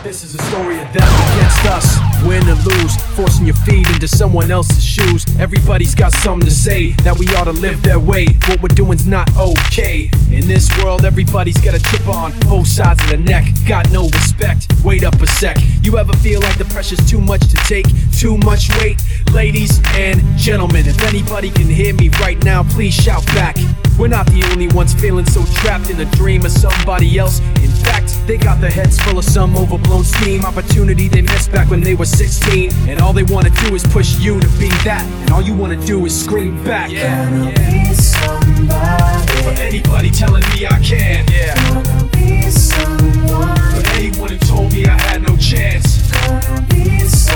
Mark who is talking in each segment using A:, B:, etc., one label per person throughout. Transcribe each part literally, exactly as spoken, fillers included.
A: This is a story of them against us. Win or lose, forcing your feet into someone else's shoes. Everybody's got something to say, that we ought to live their way. What we're doing's not okay. In this world, everybody's got a chip on both sides of the neck. Got no respect, wait up a sec. You ever feel like the pressure's too much to take? Too much weight? Ladies and gentlemen, if anybody can hear me right now, please shout back. We're not the only ones feeling so trapped in a dream of somebody else. In fact, they got their heads full of some overblown steam. Opportunity they missed back when they were sixteen. And all they wanna do is push you to be that. And all you wanna do is scream back.
B: Yeah, Gonna be somebody.
A: For anybody telling me I can. Yeah.
B: Gonna be someone.
A: For anyone who told me I had no chance.
B: Gonna be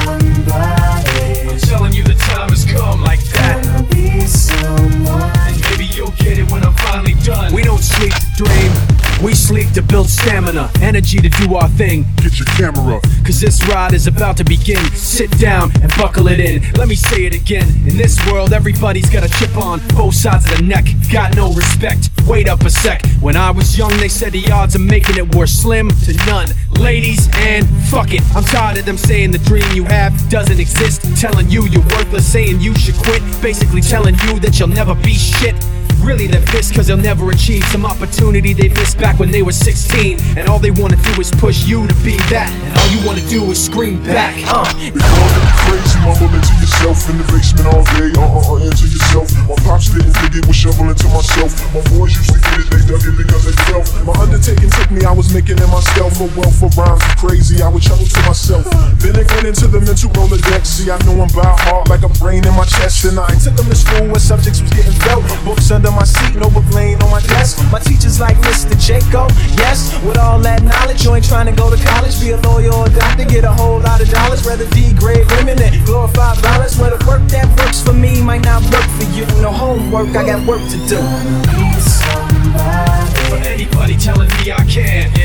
B: somebody.
A: I'm telling you the time has come like that.
B: Gonna be someone.
A: And maybe you'll get it when I'm finally done. We don't sleep to dream, we sleep to build stamina, energy to do our thing.
C: Get your camera,
A: Cause this ride is about to begin. Sit down and buckle it in. Let me say it again. In this world, everybody's got a chip on both sides of the neck. Got no respect, wait up a sec. When I was young, they said the odds of making it were slim to none. Ladies, and fuck it, I'm tired of them saying the dream you have doesn't exist. Telling you you're worthless, saying you should quit. Basically telling you that you'll never be shit. Really they're pissed cause they'll never achieve some opportunity they missed back when they were sixteen. And all they wanna do is push you to be that. And all you wanna do is scream back. uh.
C: they call it crazy, mumbling to yourself in the basement all day, uh-uh, uh, into yourself. My pops didn't dig it, was shoveling to myself. My boys used to get it, they dug it because they felt. My undertaking took me, I was making it myself. For wealth, for rhymes, for crazy, I would chuckle to myself. Then it went into the mental Rolodex. See, I know I'm by heart like a brain in my chest. And I took them to school where subjects was getting felt. Books under my seat, no book laying on my desk. My teachers like Mister Jacob, yes. With all that knowledge, you ain't trying to go to college, be a lawyer or a doctor, get a whole lot of dollars. Rather degrade women than glorify violence. Where the work that works for me might not work for you. No homework, I got work to do.
B: Gonna be somebody.
A: For anybody telling me I can.